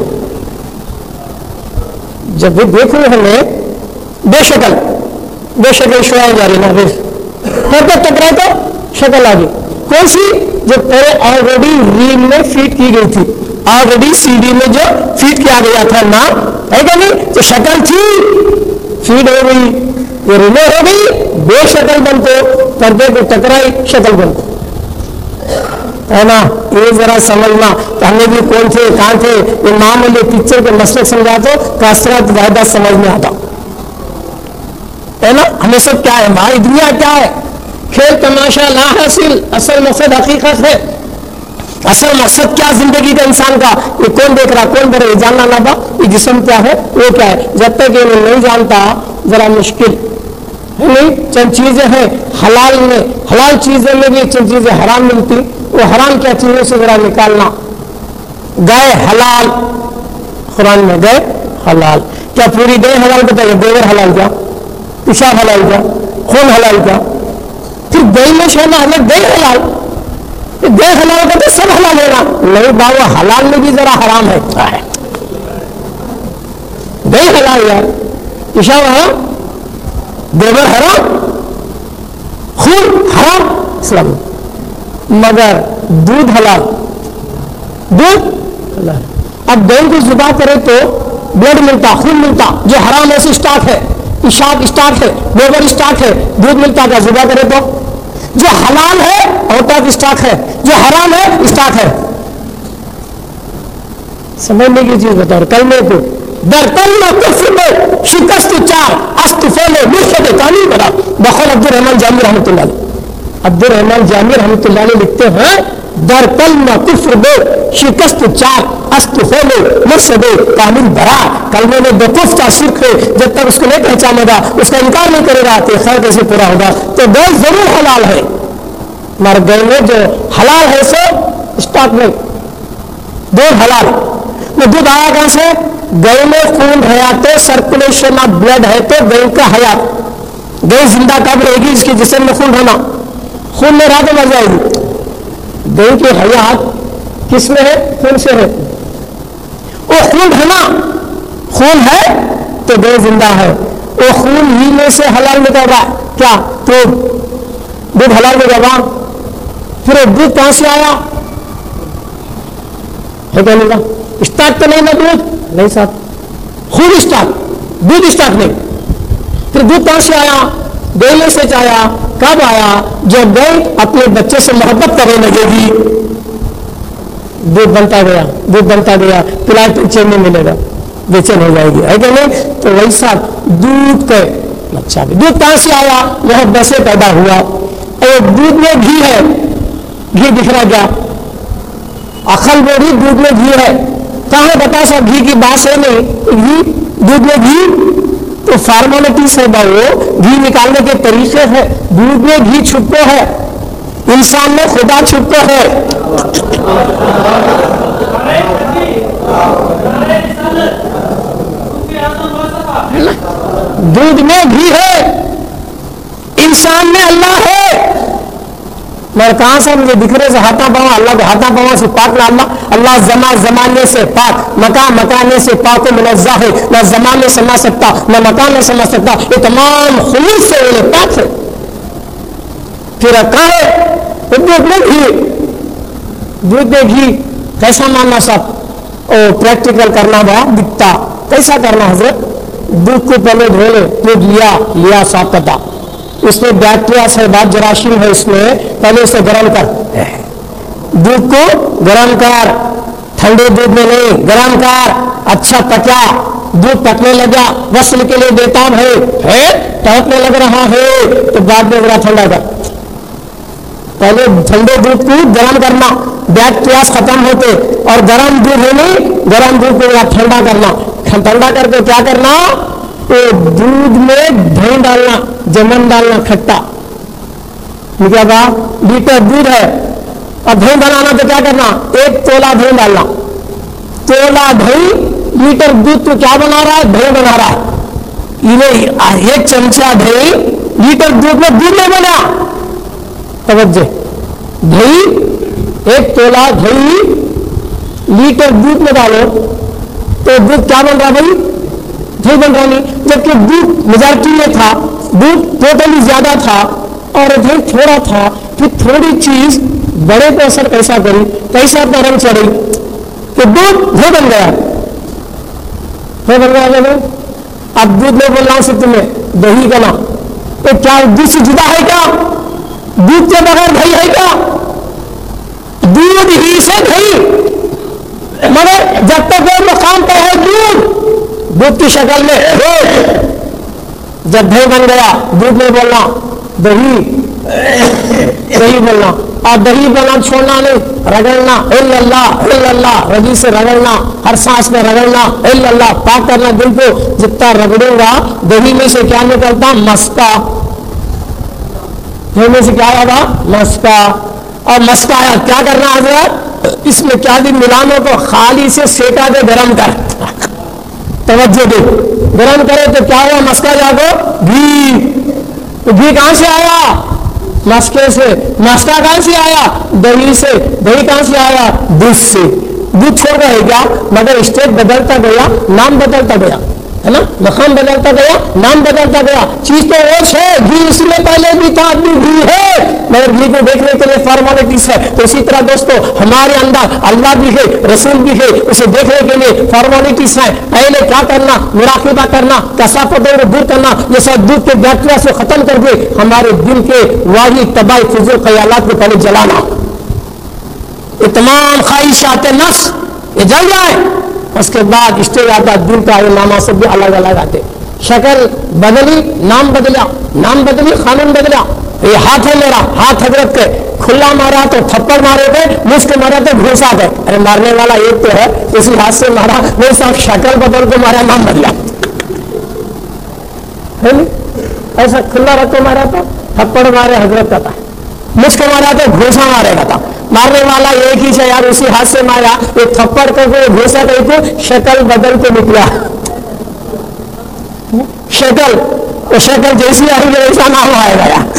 जब भी देखो हमें बेशक्ल बेशक्ल शुआएं जा रही ना, पर्दे टकराए तो शक्ल आ गई। कौन सी? जो पहले ऑलरेडी रील में फीड की गई थी, ऑलरेडी सीडी में जो फीड किया गया था ना, है क्या नहीं? तो शक्ल थी, फीड हो गई, ये रिले हो गई, बेशक्ल बनते, पर्दे को टकराई, शक्ल बनते, है ना? ये जरा समझना। तो हमें भी कौन थे, कहां थे, ये मामूली पिक्चर के मसलक समझा तो कसरत ज्यादा समझ में आता है ना। हमें सब क्या है भाई, दुनिया क्या है, खेल तमाशा ला हासिल, असल मकसद हकीकत है। असल मकसद क्या जिंदगी का, इंसान का, ये कौन देख रहा, कौन करे, जानना ना बा, ये जिस्म क्या है, वो क्या है, जब तक ये नहीं जानता जरा मुश्किल है। नहीं, चंद चीजें हैं हलाल में, हलाल चीजें में भी चंद चीजें हराम मिलती, वो हराम क्या चीजों से जरा निकालना। गाय हलाल, कुरान में गाय हलाल, क्या पूरी गाय हलाल बताइए? गोबर हलाल क्या, पेशाब हलाल क्या, खून हलाल क्या? फिर गाय में शाना हमें गाय हलाल, गाय हलाल का तो सब हलाल है ना? नहीं बाबा, हलाल में भी जरा हराम है, गाय हलाल यार, पेशाब हराम, गोबर हराम, खून हराम इस्लाम, मगर दूध हलाल, दूध हलाल। अब गाय को जुबा करे तो ब्लड मिलता, खून मिलता, जो हराम है से स्टार्ट है, पेशाब स्टार्ट है, गोबर स्टार्ट है, दूध मिलता क्या जुबा करे तो? जो हलाल है आउट ऑफ स्टॉक है, जो हराम है स्टॉक है। समझने की चीज बताओ, कलमे को दर कलमा कुफ्र में शिकस्त चार अस्तफले मुर्शद कानी बना बखौल अब्दुल रहमान जामी रहमतुल्लाह अलैह। अब्दुल रहमान जामी रहमतुल्लाह अलैह लिखते हैं, दर कलमा कुफ्र में शिकस्त चार अस्तफले मुर्शद कानी बरा। कलमे में बेवकूफ का शिर्क है, जब तक उसको नहीं पहचानेगा, उसका इनकार नहीं करेगा तो खैर कैसे पूरा होगा। तो गाय जरूर हलाल है, मगर गाय में जो हलाल है सो स्टॉक में दूध हलाल में, दूध आया कहां से? गाय में खून हयात, सर्कुलेशन ऑफ ब्लड है तो गाय का हयात। गाय जिंदा कब रहेगी? इसके जिस्म में खून होना, खून में रहा तो मर जाएगी। गाय की हयात किस में है? खून से है। वो खून है ना, खून है तो गाय जिंदा है। वो खून ही में से हलाल निकल रहा है क्या? तो दूध हलाल में गवा, फिर दूध कहां से आया है? क्या नहीं, स्टार्ट तो नहीं ना, दूध नहीं साहब, खून स्टार्ट, दूध स्टार्ट नहीं। फिर दूध कहां से आया? गाय में से आया। कब आया? जब गाय अपने बच्चे से मोहब्बत करने लगेगी, दूध बनता गया, दूध बनता गया, पिलाए तो चैन मिलेगा, बेचैन हो जाएगी, है क्या नहीं? तो वैसा दूध के बच्चा भी, दूध कहां से आया? मोहब्बत से पैदा हुआ। और दूध में घी है, घी दिख रहा क्या? अकल में भी दूध में घी है, कहां बता सब घी की बात है नहीं, घी दूध में घी तो फॉर्मेलिटीज है भाई, वो घी निकालने के तरीके हैं, दूध में घी छुपे है, انسان میں خدا چھپتا ہے. دودھ میں گھی ہے, انسان میں اللہ ہے. مگر کہاں سے مجھے دکھ رہے سے ہاتھا پاؤں اللہ کو ہاتھا پاؤں سے پاک نہ اللہ اللہ زمان زمانے سے پاک, مکان مکانے سے پاک و منزہ ہے. نہ زمان میں سما سکتا نہ مکان میں سما سکتا, یہ تمام خلوص سے انہیں پاک ہے. پھر کہاں ہے دودھ میں گھی, دودھ میں گھی کیسا ماننا سب او پریکٹیکل کرنا بڑا دکھتا. کیسا کرنا حضرت؟ دودھ کو پہلے دھو لے, دودھ لیا لیا صاف کرتا, اس میں بیکٹیریا سے بعد جراثیم ہے, اس میں پہلے اسے گرم کر, دودھ کو گرم کر, ٹھنڈے دودھ میں نہیں گرم کر, اچھا پکا, دودھ پکنے لگا, وصل کے لیے بیتاب ہے, ٹوٹنے لگ رہا ہے تو بعد میں ذرا ٹھنڈا کر. پہلے ٹھنڈے دودھ کو گرم کرنا, بیکٹیریا ختم ہوتے, اور گرم دودھ ہے نہیں گرم دودھ کو ذرا ٹھنڈا کرنا. ٹھنڈا کر کے کیا کرنا, تو دودھ میں دہی ڈالنا, جمن ڈالنا کھٹا. کیا کہا لیٹر دودھ ہے اور دہی بنانا تو کیا کرنا, ایک تولا دہی ڈالنا. تولا دہی لیٹر دودھ تو کیا بنا رہا ہے, دہی بنا رہا ہے. ایک چمچہ دہی لیٹر دودھ میں دودھ نہیں بنا. توجہ, دہی ایک تولا دہی لیٹر دودھ میں ڈالو تو دودھ کیا بن رہا بھائی, دہی بن رہا نہیں. جبکہ دودھ میجارٹی میں تھا, دودھ ٹوٹلی زیادہ تھا اور دہی تھوڑا تھا. پھر تھوڑی چیز بڑے پہ اثر کیسا کری, کیسا اپنا رنگ چڑھی کہ دودھ دہی بن گیا. دہی بن گیا. اب دودھ نہیں بول رہا ہوں صرف تمہیں, دہی کا نام تو کیا دودھ سے جدا ہے کیا؟ دودھ کے بغیر دہی ہے کیا؟ دودھ ہی سے دہی, مگر جب تک وہ مقام پہ ہے دودھ دودھ کی شکل میں, جب دہی بن گیا دودھ نہیں بولنا, دہی دہی بولنا. اور دہی بنا چھوڑنا نہیں, رگڑنا, الا اللہ الا اللہ, رگی سے رگڑنا, ہر سانس میں رگڑنا, الا اللہ, پاک کرنا دل کو. جتنا رگڑوں گا دہی میں سے کیا نکلتا, مسکا. دہی میں سے کیا آیا, مسکا. اور مسکا آیا, کیا کرنا حضرت, اس میں کیا دن ملانوں کو خالی سے سیکا دے, گرم کر. توجہ دے, گرم کرے تو کیا ہوا, مسکا جا کو گھی. تو گھی کہاں سے آیا, مسکے سے. مسکا کہاں سے آیا, دہی سے. دہی کہاں سے آیا, دودھ سے. دودھ چھوڑ گئے کیا, مگر اسٹیٹ بدلتا گیا, نام بدلتا گیا, ہے نا, مقام بدلتا گیا, نام بدلتا گیا. چیز تو وہ ہے, گھی اس میں پہلے بھی تھا, ابھی گھی ہے, مگر گھی کو دیکھنے کے لیے فارمیلٹیز ہے. تو اسی طرح دوستو ہمارے اندر اللہ بھی ہے, رسول بھی ہے, اسے دیکھنے کے لیے فارمیلٹیز ہے. پہلے کیا کرنا, مراقبہ کرنا, کثافتوں کو دور کرنا, یہ سب دودھ کے بیکٹیریا سے ختم کر کے ہمارے دل کے واہی تباہی فضول خیالات کو پہلے جلانا. یہ تمام خواہشات نفس یہ جل جائے, اس کے بعد اسٹیج آتا دل کا نامہ سے بھی الگ الگ آتے. شکل بدلی, نام بدلا, نام بدلی, قانون بدلا. یہ ہاتھ ہے میرا, ہاتھ حضرت کے کھلا مارا تو تھپڑ مارے تھے, مشک مارا تو گھوسا تھے. ارے مارنے والا ایک تو ہے, اسی ہاتھ سے مارا, نہیں صاحب شکل بدل کو مارا, نام بدلا. ایسا کھلا رکھ کے مارا تو تھپڑ مارے حضرت کا تھا, مشک مارا تو گھوسا مارے گا تھا. مارنے والا ایک ہی ہے یار, اسی ہاتھ سے مارا, یہ تھپڑ کر کے گھوسا کہیں کو شکل بدل کے نکلا. شکل وہ شکل جیسی آئے گی ویسا نام آئے گا یار,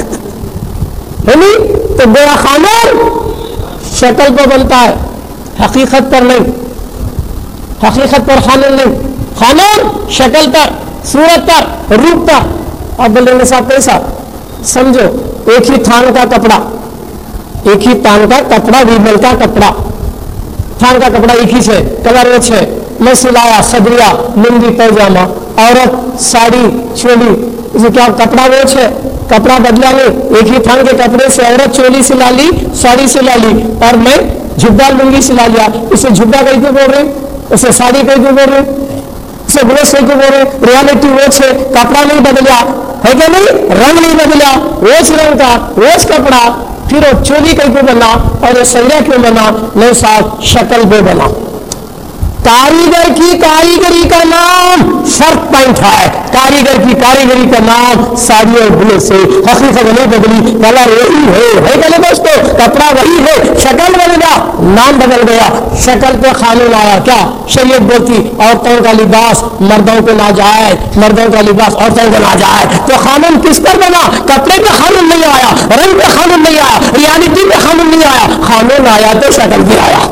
تو گویا قانون شکل پر بنتا ہے, حقیقت پر نہیں. حقیقت پر قانون نہیں, قانون شکل پر, صورت پر, روپ پر. اور بولیں گے صاحب کیسا, سمجھو ایک ہی تھان کا کپڑا, ایک ہی تان کا کپڑا, ریبل کا کپڑا, تھان کا کپڑا ایک ہی سے, کلر ایک ہے, میں سلایا, صدریا, لنگی, پیجامہ, عورت ساڑی, چولی, اسے کیا کپڑا وہ ہے, کپڑا بدلا نہیں. ایک ہی تھان کے کپڑے سے عورت چولی سلا لی, ساڑی سلا لی, اور میں جھبا لنگی سلا لیا. اسے جھبا کہیں کو بول رہے, اسے ساڑی کہیں کو بول رہے, اسے بلوز کہیں کو بول رہے. ریالٹی وہ ہے, کپڑا نہیں بدلا ہے کہ نہیں, رنگ نہیں بدلا, روز رنگ کا روز کپڑا. پھر وہ چولی کہیں کو بنا اور یہ سیرا کیوں بنا, نہیں صاحب شکل بے بنا. کاریگر کی کاریگری کا نام شرط پوائنٹ ہے، کاریگر کی کاریگری کا نام ساڑی اور بلے سے، حقیقت نہیں بدلی، کلر وہی ہے ہے کہ نہیں دوستو، کپڑا وہی ہے، شکل بدل گیا، نام بدل گیا، شکل پہ قانون آیا کیا؟ شریعت بولتی عورتوں کا لباس مردوں کو ناجائز، مردوں کا لباس عورتوں کو ناجائز، تو قانون کس پر بنا؟ کپڑے پہ قانون نہیں آیا، رنگ پہ قانون نہیں آیا، ریالٹی پہ قانون نہیں آیا، قانون آیا تو شکل پہ آیا،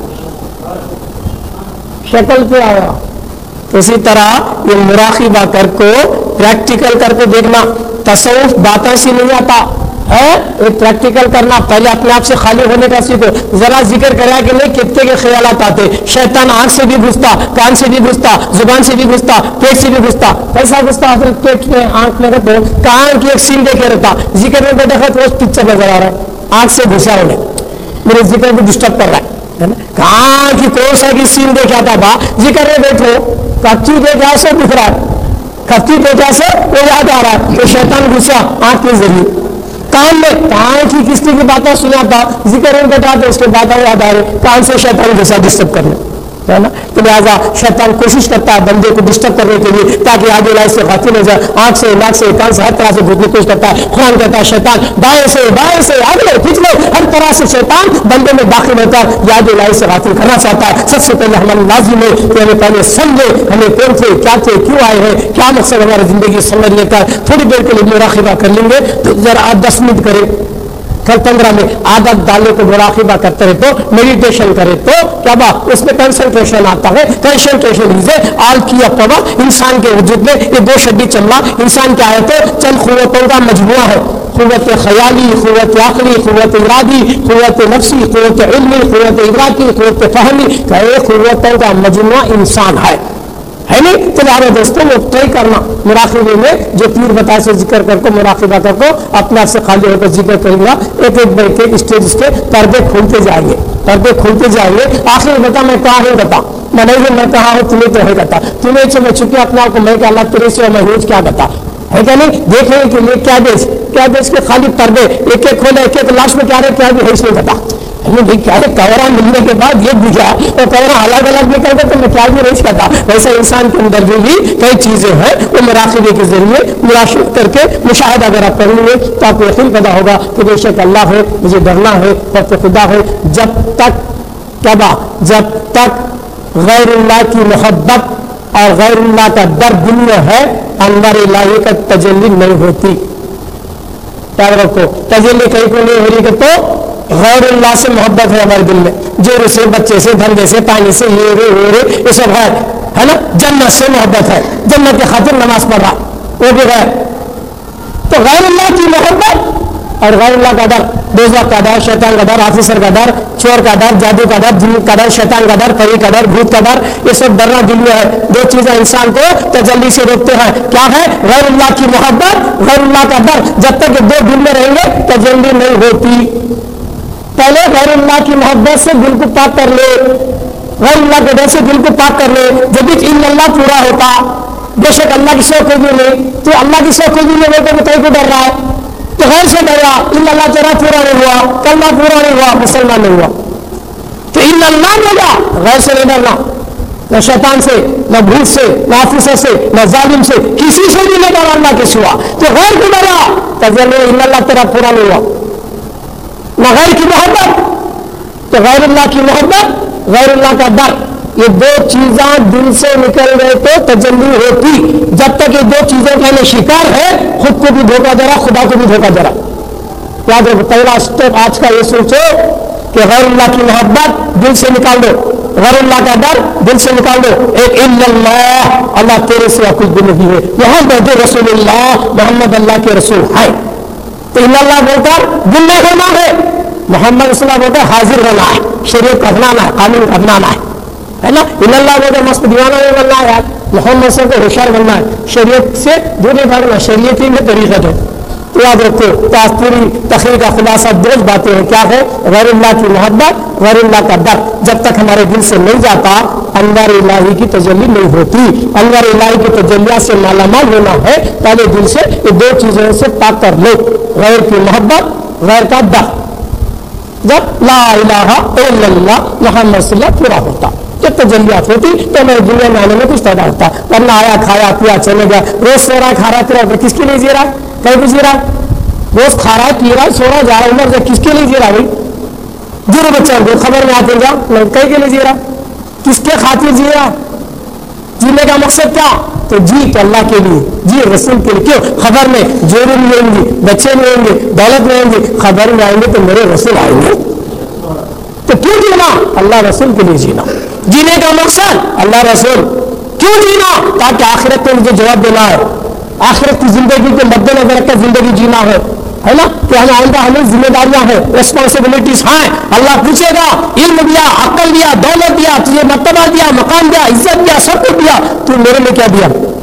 شکل پہ آیا۔ اسی طرح یہ مراقبہ کر کو پریکٹیکل کر کے دیکھنا، تصوف باتوں سے نہیں آتا ہے، ایک پریکٹیکل کرنا، پہلے اپنے آپ سے خالی ہونے کا سیکھو، ذرا ذکر کرا کہ نہیں کتنے کے خیالات آتے، شیطان آنکھ سے بھی گھستا، کان سے بھی گھستا، زبان سے بھی گھستا، پیٹ سے بھی گھستا، کیسا گھستا؟ حضرت پیٹ میں آنکھ میں رکھو، کان کی ایک سین دیکھے رہتا، ذکر میں بیٹھا تو وہ پکچر نظر آ رہا ہے، آنکھ سے گھسا ہونے میرے ذکر کو ڈسٹرب کر رہا ہے، کہاں کی کوسا کی سین دیکھا تھا با ذکر میں بیٹھو، کچی دیکھا سے دکھ رہا ہے، کچی دیکھا سے وہ یاد آ رہا ہے کہ شیطان گھسا آنکھ کے ذریعے، کان میں کان کی کسی کی باتیں سنا تھا، ذکر میں بیٹھا تو اس کے باتیں یاد آ رہے، کان سے شیطان گھسا ڈسٹرب کرنے ہے نا، تو لہٰذا شیطان کوشش کرتا ہے بندے کو ڈسٹرب کرنے کے لیے تاکہ آگے لائف سے غافل ہو جائے، آنکھ سے ناک سے کان سے ہر طرح سے گھسنے کی کوشش کرتا ہے۔ قرآن کہتا ہے شیطان دائیں سے بائیں سے اگلے پچھلے ہر طرح سے شیطان بندے میں داخل ہوتا ہے، یا آگے لائف سے غافل کرنا چاہتا ہے۔ سب سے پہلے ہمارا لازم ہے کہ ہمیں پہلے سمجھے ہمیں کون تھے، کیا تھے، کیوں آئے ہیں، کیا مقصد ہماری زندگی سمجھنے کا۔ تھوڑی دیر کے لیے مراقبہ کر لیں گے تو ذرا دس منٹ کریں، کل پندرہ میں عادت ڈالے تو مراقبہ کرتے رہے تو میڈیٹیشن کرے تو کیا بات اس میں کنسنٹریشن آتا ہے، کنسنٹریشن آل کیا پوا انسان کے وجود میں یہ دو شدی چمڑا انسان کیا ہے تو چند قوتوں کا مجموعہ ہے، قوت خیالی، قوت عقلی، قوت ارادی، قوت نفسی، قوت علمی، قوت ادراکی، قوت فہمی، قوتوں کا مجموعہ انسان ہے ہے نہیں؟ تو لہٰذا دوستوں وہ طے کرنا مراقبے میں جو پیر بتا سے ذکر کر کو مراقبہ کر کو اپنے آپ سے خالی ہو کر ذکر کروں گا، ایک ایک بیٹھ کے اسٹیج کے پردے کھولتے جائیں گے، پردے کھولتے جائیں گے۔ آخر بتا میں کہاں ہوں بتا میں نہیں میں کہاں ہوں تمہیں تو ہے بتا تمہیں سے میں چکے اپنے آپ کو میں کہ اللہ تیرے سے میں ہوں کیا بتا ہے کہ نہیں؟ دیکھنے کے لیے کیا دیش کیا دیش کے خالی پردے ایک ایک کھولے، ایک ایک لاش میں کیا رہے کیا بھی ہے اس میں بتا کیا ہے کورا ملنے کے بعد یہ بجھا اور کورا الگ الگ نکل گیا تو میں کیا بھی نہیں کرتا۔ ویسے انسان کے اندر بھی کئی چیزیں ہیں وہ مراقبے کے ذریعے مراقبہ کر کے مشاہدہ اگر آپ کریں گے تو آپ کو یقین پیدا ہوگا کہ بے شک اللہ ہے، مجھے ڈرنا ہے، وقت خدا ہے۔ جب تک کیا جب تک غیر اللہ کی محبت اور غیر اللہ کا ڈر دل میں ہے انوار الہی کا تجلی نہیں ہوتی۔ یاد رکھو تجلی کہیں کو نہیں ہو رہی کہ تو غیر اللہ سے محبت ہے ہمارے دل میں، جور سے، بچے سے، دھندے سے، پانی سے، یہ رے وہ رے یہ سب ہے ہے نا۔ جنت سے محبت ہے، جنت کی خاطر نماز پڑھ رہا وہ بھی ہے، تو غیر اللہ کی محبت اور غیر اللہ کا ڈر، دوزخ کا ڈر، شیطان کا ڈر، آفیسر کا ڈر، چور کا ڈر، جادو کا ڈر، جن کا ڈر، شیطان کا ڈر، پری کا ڈر، بھوت کا ڈر، یہ سب ڈرنا دل میں ہے۔ دو چیزیں انسان کو تجلی سے روکتے ہیں، کیا ہے؟ غیر اللہ کی محبت، غیر اللہ کا ڈر۔ جب تک یہ دو دل میں رہیں گے تجلی نہیں ہوتی۔ پہلے غیر اللہ کی محبت سے دل کو پاک کر لے، غیر اللہ کے ڈر سے دل کو پاک کر لے، جب ان اللہ پورا ہوتا بے شک اللہ کی شوق کوئی نہیں، تو اللہ کی شوق کوئی نہیں ہوتا تو کہیں کو ڈر رہا ہے تو غیر سے ڈرا، ان اللہ تیرا پورا نہیں ہوا، کلمہ پورا نہیں ہوا، مسلمان نہیں ہوا، تو ان اللہ ڈرا، غیر سے نہیں ڈرنا، نہ شیطان سے، نہ بھوت سے، نہ آفیسر سے، نہ ظالم سے، کسی سے بھی نہیں ڈرا اللہ کے سوا، تو غیر کو ڈرا تو ان اللہ تیرا پورا نہیں ہوا۔ نہ غیر کی محبت تو غیر اللہ کی محبت، غیر اللہ کا ڈر، یہ دو چیزاں دل سے نکل گئے تو تجلی ہوتی۔ جب تک یہ دو چیزوں کا میں شکار ہے خود کو بھی دھوکہ دے رہا، خدا کو بھی دھوکہ دے رہا۔ یاد رکھو پہلا اسٹیپ آج کا یہ سوچو کہ غیر اللہ کی محبت دل سے نکال دو، غیر اللہ کا ڈر دل سے نکال دو، ایک الا اللہ، اللہ تیرے سوا کچھ بھی نہیں ہے، محمد رسول اللہ، محمد اللہ کے رسول ہے، تو ان اللہ بول کر دل میں ہونا ہے، محمد صلی اللہ علیہ وسلم بولتا ہے حاضر ہونا ہے، شریعت کا اپنانا ہے، قانون کا اپنانا ہے نا۔ ان اللہ بولتا ہے مست دیوانہ نہیں بننا ہے یار، محمد صلی اللہ علیہ وسلم کو ہوشیار بننا ہے، شریعت سے دور نہیں بھاگنا، شریعت ہی میں طریقت ہے۔ تو یاد رکھو پوری تقریر کا خلاصہ دو باتیں ہیں، کیا ہے؟ غیر اللہ کی محبت، غیر اللہ کا ڈر۔ جب تک ہمارے دل سے نہیں جاتا انوار الہی کی تجلی نہیں ہوتی۔ انوار الہی کی تجلیات سے مالا مال ہونا ہے پہلے دل سے یہ دو چیزوں سے پاک کر لو، غیر کی محبت، غیر کا ڈر۔ جب لا الہ الا اللہ محمد صلی اللہ پورا ہوتا جب تجلیات ہوتی تو ہمیں دنیا میں آنے میں کچھ پیدا ہوتا، ورنہ آیا کھایا پیا چلے گیا، روز سو رہا کھا رہا پھر اور کس کے لیے جی رہا، کہیں بھی جی رہا، روز کھا رہا ہے پی رہا ہے سو رہا جا رہا عمر سے، کس کے لیے جی رہا بھائی؟ جو بچہ کو خبر میں آتے جا کہیں کے لیے جی رہا، کس کے خاطر جی رہا، جینے کا مقصد کیا؟ تو جی تو اللہ کے لیے، جی رسول کے لیے. کیوں؟ خبر میں جوڑے ملیں گے، بچے ملیں گے، دولت ملیں گے، خبر میں آئیں گے تو میرے رسول آئیں گے. تو کیوں جینا؟ اللہ رسول کے لیے جینا. جینے کا مقصد اللہ رسول. کیوں جینا؟ تاکہ آخرت کو مجھے جواب دینا ہے، آخرت کی زندگی کے مد نظر رکھ کر زندگی جینا ہے، ہے نا؟ کہ ہم آئندہ ہمیں ذمہ داریاں ہیں، ریسپانسبلٹیز ہیں. اللہ پوچھے گا علم دیا، عقل دیا، دولت دیا، تجھے مرتبہ دیا، مقام دیا، عزت دیا، سب کچھ دیا، تو میرے لیے کیا دیا؟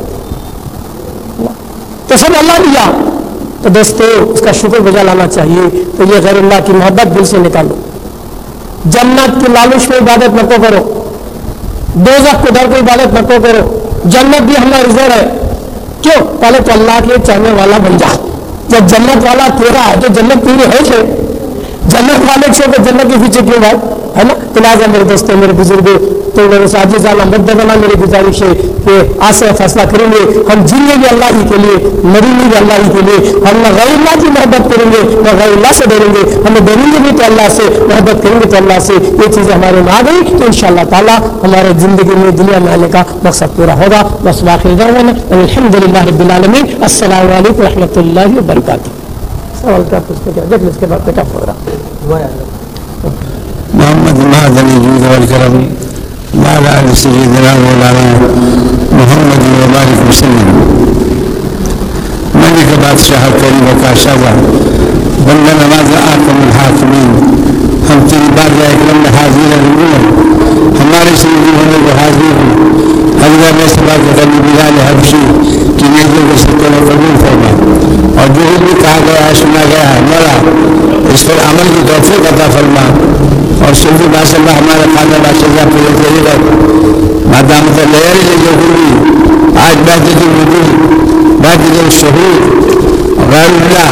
تو سب اللہ دیا. تو دوستو اس کا شکر بجا لانا چاہیے. تو یہ غیر اللہ کی محبت دل سے نکالو. جنت کی لالچ میں عبادت نہ کو کرو، دوزخ کو ڈر کو عبادت نہ کو کرو. جنت بھی ہمارا ریزرو ہے. کیوں؟ پہلے تو اللہ کے چاہنے والا بن جا. جب جنت والا تیرا ہے تو جنت تیری ہے کہ جنت والے سے تو جنت کے پیچھے کیوں بات ہے نا. تو لہٰذا میرے دوستوں میرے بزرگوں تو میرے ساتھی جانا مددنا میری گزارش ہے کہ آج سے فیصلہ کریں گے ہم جینے گے اللہ ہی کے لیے، مریں گے اللہ ہی کے لیے. ہم نہ غیر اللہ کی محبت کریں گے نہ غیر اللہ سے ڈریں گے. ہمیں ڈریں گے بھی تو اللہ سے، محبت کریں گے تو اللہ سے. یہ چیزیں ہمارے میں آ گئی تو ان شاء اللہ تعالیٰ ہمارے زندگی میں دنیا میں آنے کا مقصد پورا ہوگا. بس واقعی الحمد للہ رب العالمین. السلام علیکم و رحمۃ اللہ وبرکاتہ. سوال کا پوچھتے کیا جب اس کے بعد بیٹا پروگرام محمد معدنی جود والکرم وعلى آل سيدنا مولانا محمد وبارك وسلم. ملك بادشاہ کریم کا شاہ بندہ نواز آکم الحاکمین، ہم تیری بارگاہ اکرم میں حاضر ہیں. ہمارے سیدی ہونے کو حاضر ہوں. حضرت میں سبا کے قبل بلال حبشی کی نیتوں کو سکتے میں قبول فرما، اور جو بھی کہا گیا ہے سنا گیا ہے مولا اس پر عمل کی توفیق عطا فرما. اور صوفی بادشاہ اللہ ہمارے خانہ بادشاہ پورے تیری رکھ مادامت لیاری لے جو ہوئی آج بہت وجود بہت شہود غیر اللہ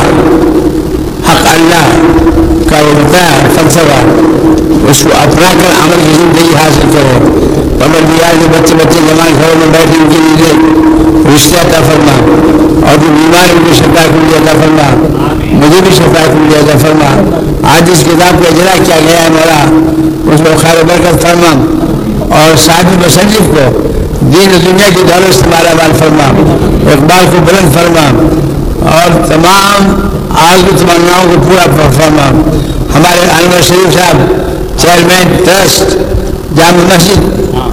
حق اللہ کا وہ بتایا فلسفہ اس کو اپنا کر عمل کی زندگی حاصل کرو. قبر دیا جو بچے بچے جوان گھروں میں بیٹھے ان کے لیے رشتہ عطا فرما، اور جو بیمار ان کو شفا کلی عطا فرما، مجھے بھی شفا کلی عطا فرما. آج اس کتاب کا اجرا کیا گیا ہے مولا اس کو خیر و برکت فرما، اور صاحب مصنف کو دین و دنیا کی دولت سے مالا مال فرما، اقبال کو بلند فرما، اور تمام آرزو تمناؤں کو پورا فرما. ہمارے انور شریف صاحب چیئرمین ٹرسٹ جامع مسجد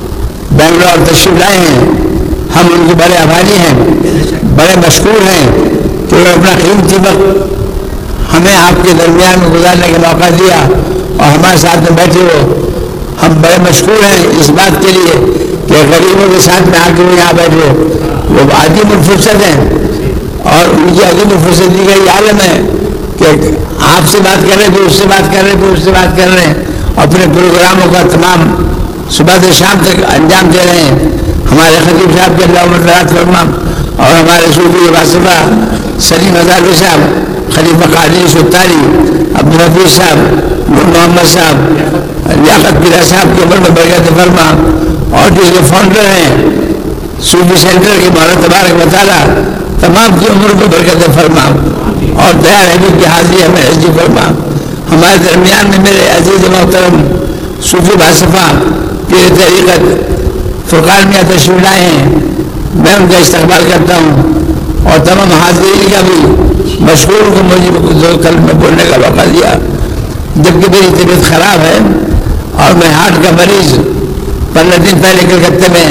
بنگلور تشریف لائے ہیں. ہم ان کے بڑے آبھاری ہیں، بڑے مشکور ہیں کہ انہوں نے اپنا قیمتی وقت ہمیں آپ کے درمیان میں گزارنے کا موقع دیا اور ہمارے ساتھ میں بیٹھے ہو. ہم بڑے مشکور ہیں اس بات کے لیے کہ غریبوں کے ساتھ میں آ کے وہ یہاں بیٹھے ہو. وہ عدیم الفرصت ہیں اور ان کی عدیم الفرصتی کا یہ عالم ہے کہ آپ سے بات کر رہے ہیں، اس سے بات کر رہے ہیں، اس سے بات کر رہے ہیں، اپنے پروگراموں کا تمام صبح سے شام تک انجام دے رہے ہیں. ہمارے خطیب صاحب کے اللہ مرات فرما، اور ہمارے صوفی واسفہ سلیم ہزاروی صاحب، خلیفہ قادری سلطانی، عبدالحفیظ صاحب، نور محمد صاحب، لیاقت پیرا صاحب کی عمر میں برکت فرما، اور جو یہ فاؤنڈر ہیں صوفی سینٹر کے مولانا تبارک و تعالیٰ تمام کی عمر کو برکت فرما، اور دیا حبیب کی حاضری ہمیں عزت فرما. ہمارے درمیان میں میرے عزیز محترم صوفی واسفہ پیر طریقت فرقان میاں تشریف لائے ہیں. میں ان کا استقبال کرتا ہوں اور تمام حاضرین کا بھی مشکور کو مجھے دو کلمے بولنے کا موقع دیا. جبکہ میری طبیعت خراب ہے اور میں ہارٹ کا مریض پندرہ دن پہلے کلکتے میں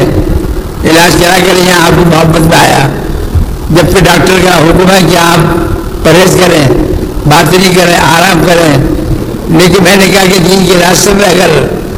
علاج کرا کر یہاں آپ کی محبت میں آیا. جبکہ ڈاکٹر کا حکم ہے کہ آپ پرہیز کریں، بات نہیں کریں، آرام کریں، لیکن میں نے کہا کہ دین کے راستے میں اگر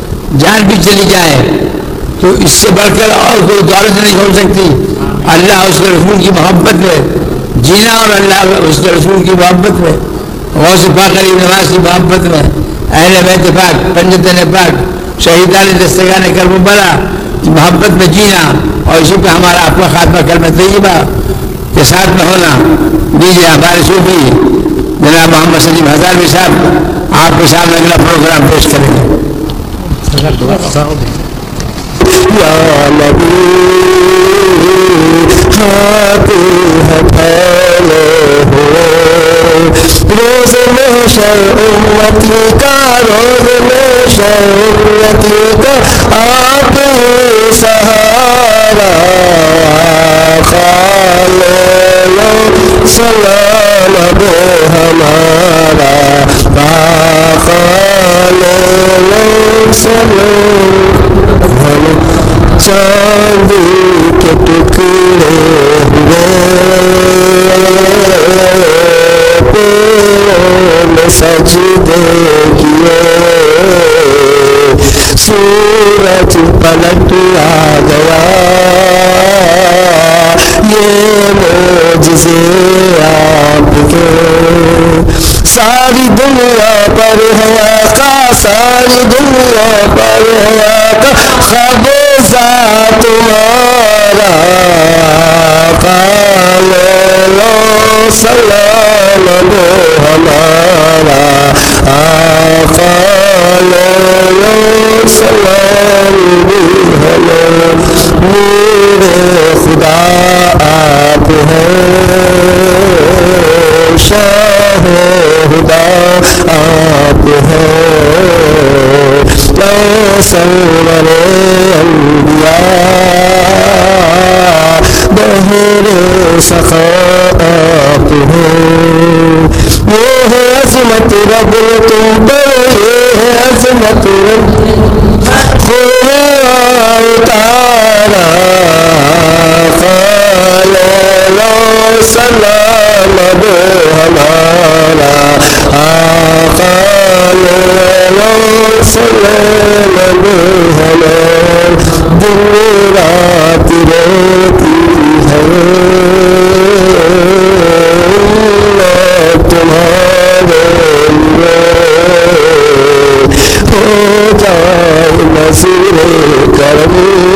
جان بھی چلی جائے تو اس سے بڑھ کر اور کوئی دولت نہیں ہو سکتی. اللہ اس کے رسول کی محبت میں جینا، اور اللہ اس کے رسول کی محبت میں، غوث پاک علی نواز کی محبت میں، اہل بیت پاک، پنجتن پاک، شہیدان دستگان کربلا کی محبت میں جینا، اور اسی پہ ہمارا اپنا خاتمہ کلمہ طیبہ کے ساتھ میں ہونا. دیجیے ہمارے صوفی جناب محمد سلیم ہزاروی صاحب آپ کے سامنے اگلا پروگرام پیش کریں گے. یا نبی ہاتھ ہتھیلے ہوئے روز محشر امتی کا روز محشر امتی کا آپ سہارا خالو سلام دو ہمارا خالو سلام چاندی کے ٹکڑے ہوئے پیروں میں سجدے کیے سورج پلٹ آ گیا یہ معجزے آپ کے ساری دنیا پر ہے آقا ساری دنیا پر ہے آقا خبوزہ تمہارا خالو سلام دو ہمارا خالو سلام دو ہمارا میرے خدا آپ ہیں شاہ خدا آپ ہیں سرور انبیاء بہر سخا آپ ہیں یہ ہے عظمت رب تم پر یہ ہے عظمت رب خدا اتارا خالو سلام دو ہمارا خالو سلام دو ہمارا دن رات روتی ہے تمہارے ہو جائے نصیر کرم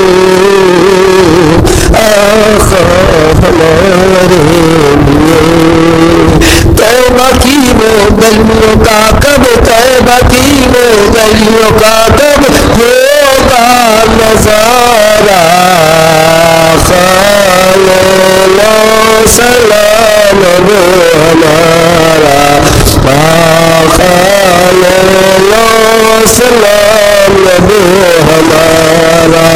آقا ہمارے لیے توبہ کی وہ گلیوں کا کب توبہ کی وہ گلیوں کا کب ہوگا نظارہ خالو سلام دو ہمارا خالو سلام دو ہمارا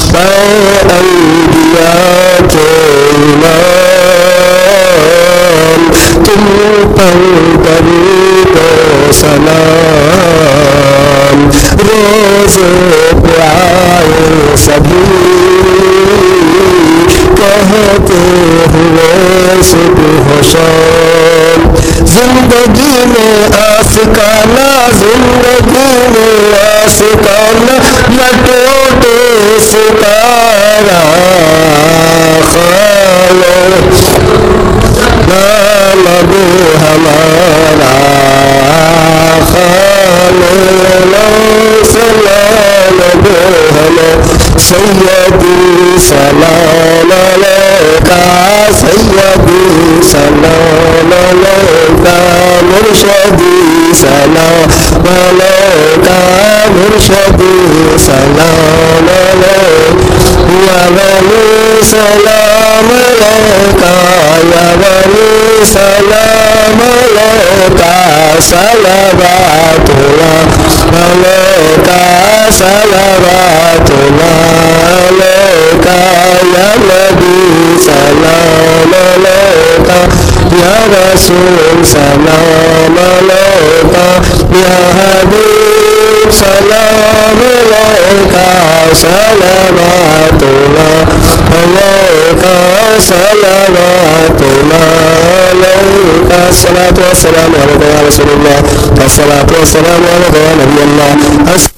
انبیاء کے امام تم پر درود و سلام روز پہ آئے سبھی کہتے ہوئے صبح و شام زندگی میں آسکانہ زندگی میں آسکانہ نہ ٹوٹے ستارہ خالو نام دو ہمارا خالو سلام دو ہمارا سیدی سلام علیکہ سیدی سلام علیکہ مرشدی سلام علیکہ مرشدی سلام علیکہ یا ولی سلام علیکہ یا ولی سلام علیکہ صلوات اللہ علیکہ صلوات اللہ علیکہ یا نبی سلام علیکہ یا رسول سلام علیکہ یا حبیب سلام علیکہ صلوات اللہ علیکہ صلوات اللہ علیکہ الصلاة والسلام علیکہ یا رسول اللہ الصلاة والسلام علیکہ یا نبی اللہ